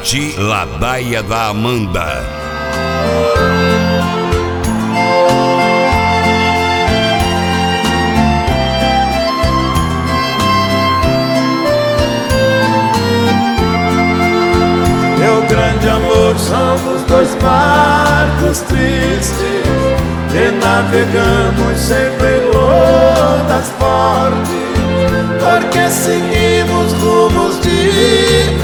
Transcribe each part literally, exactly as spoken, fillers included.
Norte, Ladaia da Amanda. Meu grande amor, somos dois barcos tristes e navegamos sempre em ondas fortes, porque seguimos rumos diferentes.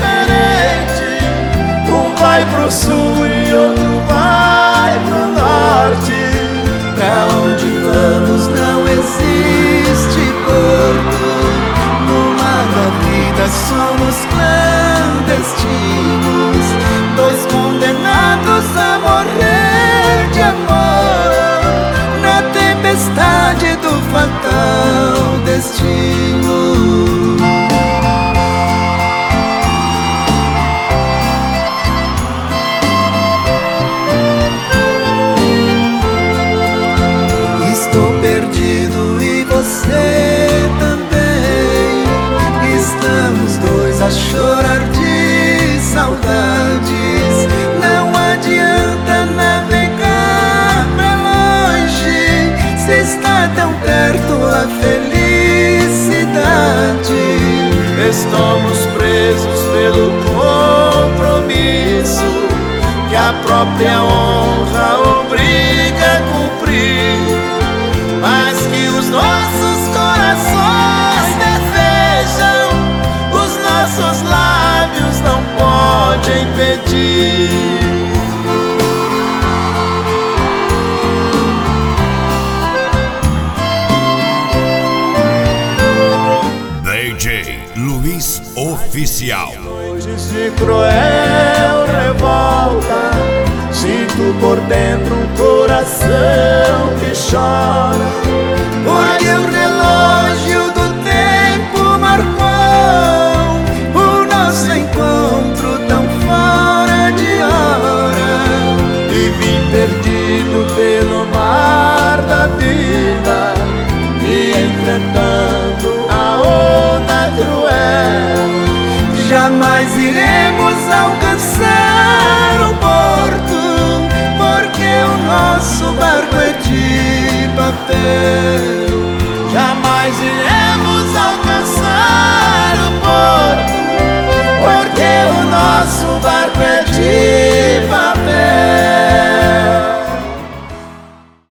Um vai pro sul e outro vai pro norte. Pra onde vamos não existe porto. No mar da vida somos clandestinos, dois condenados a morrer de amor na tempestade do fatal destino. Estou perdido e você também. Estamos dois a chorar de saudades. Não adianta navegar pra longe, se está tão perto a felicidade. Estamos presos pelo compromisso que a própria honra obriga a cumprir, mas que os nossos corações desejam, os nossos lábios não podem pedir. D J Luiz Oficial. Noites de cruel revolta, sinto por dentro um coração que chora, porque o relógio do tempo marcou o nosso encontro tão fora de hora. e vim perdido pelo mar da vida, e enfrentando a onda cruel. Jamais iremos alcançar o porto, porque o nosso barco é de papel. Jamais iremos